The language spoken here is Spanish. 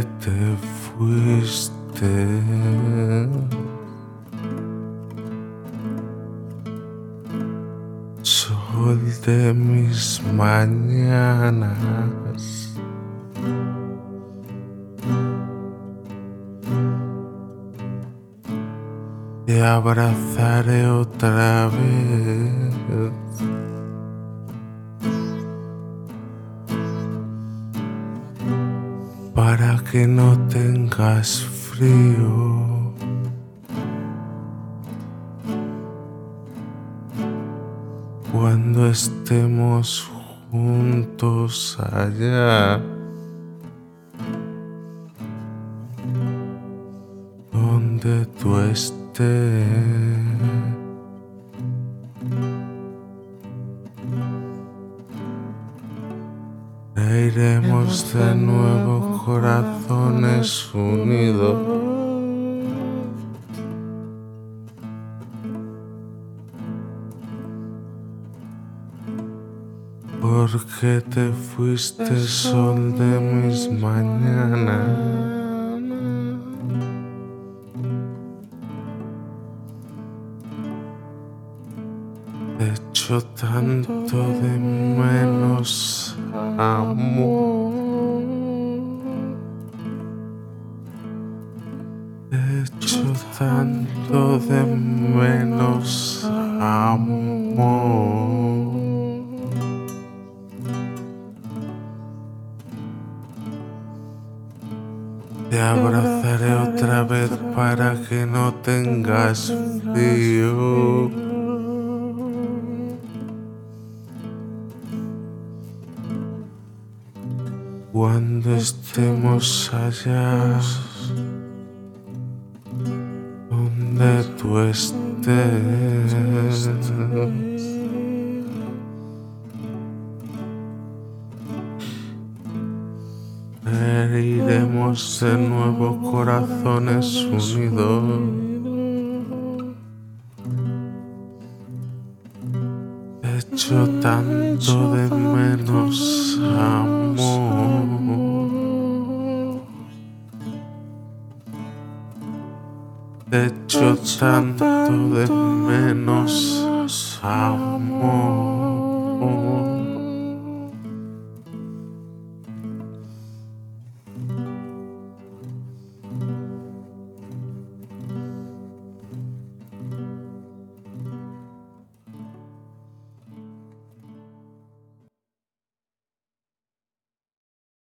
que te fuiste. Sol de mis mañanas, te abrazaré otra vez para que no tengas frío. Cuando estemos juntos allá donde tú estés, reiremos de nuevo corazones unidos. Porque te fuiste, sol de mis mañanas. Te echo tanto de menos, amor. Te echo tanto de menos, amor. Te abrazaré otra vez para que no tengas frío. Cuando estemos allá donde tú estés, heriremos de nuevo corazones unidos. Te echo tanto de menos, amor. Te echo tanto de menos, amor.